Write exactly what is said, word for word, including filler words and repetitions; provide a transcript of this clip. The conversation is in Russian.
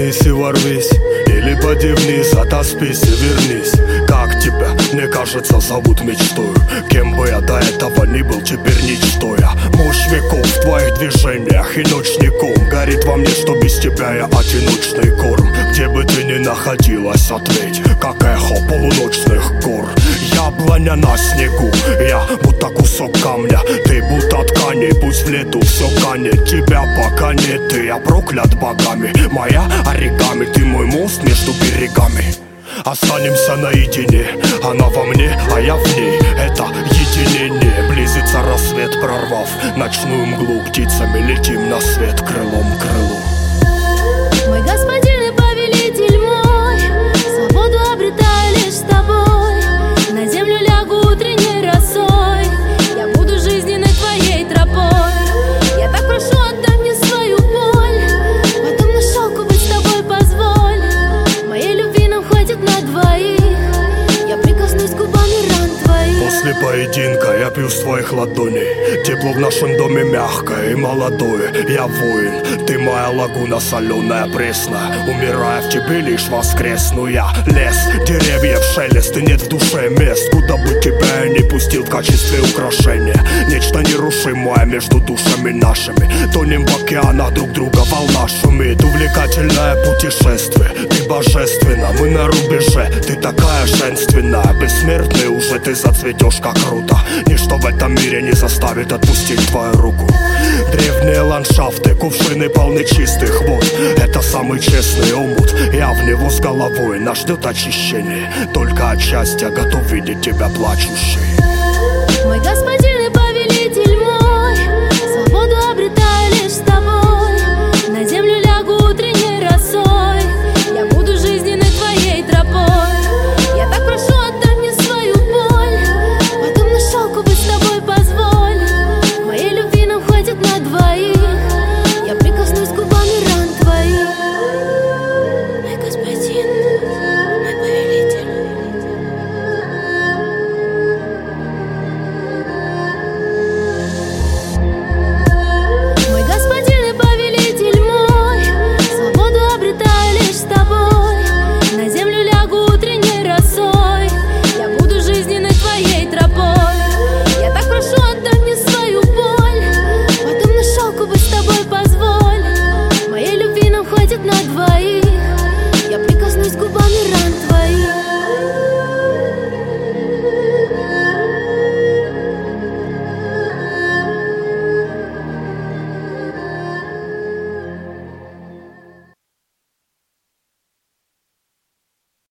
Остановись и ворвись, или поди вниз, отоспись и вернись. Как тебя, мне кажется, зовут мечтою. Кем бы я до этого ни был, теперь ничто я. Мощь веков в твоих движениях и ночником горит во мне, что без тебя я одиночный корм. Где бы ты ни находилась, ответь, как эхо полуночных гор. Яблоня на снегу, я будто кусок камня, ты будто ткани, пусть в лету все канет. Тебя пока нет, и я проклят богами. Моя оригами, ты мой мост между берегами. Останемся наедине, она во мне, а я в ней. Это единение, близится рассвет, прорвав ночную мглу. Птицами летим на свет, крылом к крылу. Мой господин и повелитель мой, свободу обретаю лишь с тобой. На землю лягу утренней росой, я буду жизненной твоей тропой. Я так прошу, отдай мне свою боль, потом на шелку быть с тобой позволь. Моей любви нам хватит на двоих, я прикоснусь губами ран твоих. После поединка я пью с твоих ладоней. Тепло в нашем доме мягкое и молодое. Я воин, ты моя лагуна соленая, пресная. Умирая в тебе лишь воскресну я. Лес, деревьев шелест, и нет в душе мест, куда бы тебя я не пустил в качестве украшения. Нечто нерушимое между душами нашими. Тонем в океанах друг друга, волна шумит. Увлекательное путешествие, ты божественна, мы на рубеже. Ты такая женственная, бессмертный уже ты зацветешь как круто. Ничто в этом мире не заставит отпустить твою руку. Древние ландшафты, кувшины полны чистых вод. Это самый честный омут, я в него с головой. Нас ждет очищение, только от счастья готов видеть тебя плачущей. Мой господин